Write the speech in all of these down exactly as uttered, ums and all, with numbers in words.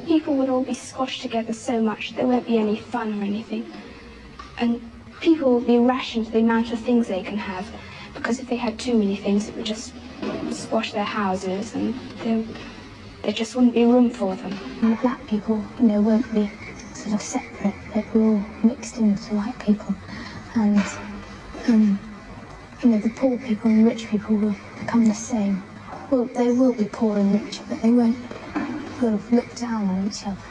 people would all be squashed together so much there won't be any fun or anything. And people will be rationed the amount of things they can have, because if they had too many things it would just squash their houses and there, there just wouldn't be room for them. And the black people, you know, won't be sort of separate, they'll be all mixed in with the white people. And, um, you know, the poor people and rich people will become the same. Well, they will be poor and rich, but they won't sort of look down on each other.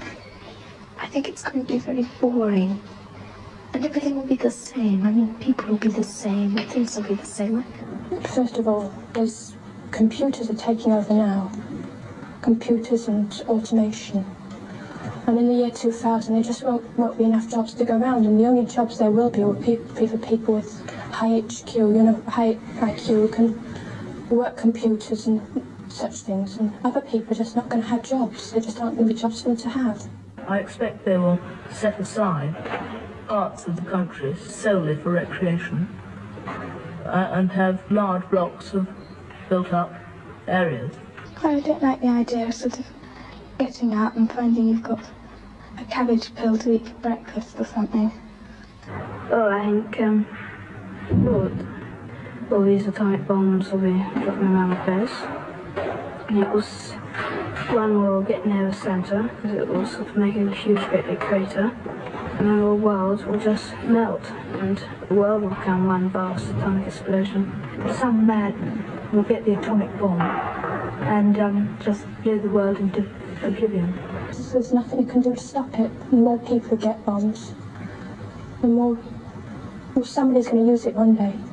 I think it's going to be very boring. And everything will be the same. I mean, people will be the same, things will be the same. First of all, there's computers are taking over now. Computers and automation. And in the year two thousand, there just won't, won't be enough jobs to go around, and the only jobs there will be will be for people with high H Q, you know, high I Q, who can work computers and such things. And other people are just not going to have jobs. There just aren't going to be jobs for them to have. I expect they will set aside parts of the country solely for recreation uh, and have large blocks of built-up areas. I don't like the idea of sort of getting out and finding you've got a cabbage pill to eat for breakfast or something. Oh, I think, um, well, all these atomic bombs will be dropping around the place. And it was, one will get near the centre, because it will sort of make a huge great big crater. And then the world will just melt, and the world will become one vast atomic explosion. Some man will get the atomic bomb and um, just blow the world into oblivion. There's nothing you can do to stop it. The more people get bombs, the more well, somebody's going to use it one day.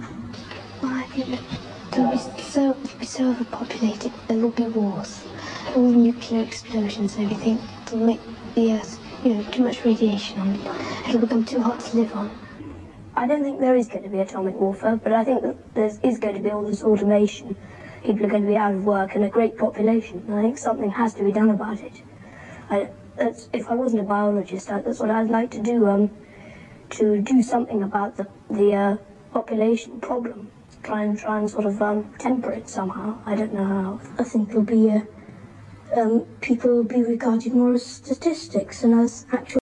Well, I think that they'll be so, be so overpopulated, there will be wars, all nuclear explosions and everything. It'll make the Earth, you know, too much radiation on it. It'll become too hot to live on. I don't think there is going to be atomic warfare, but I think that there is going to be all this automation. People are going to be out of work and a great population. And I think something has to be done about it. I, that's, if I wasn't a biologist, I, that's what I'd like to do, um, to do something about the, the uh, population problem. Try and, try and sort of um, temper it somehow. I don't know how. I think there'll be, uh, um, people will be regarded more as statistics and as actual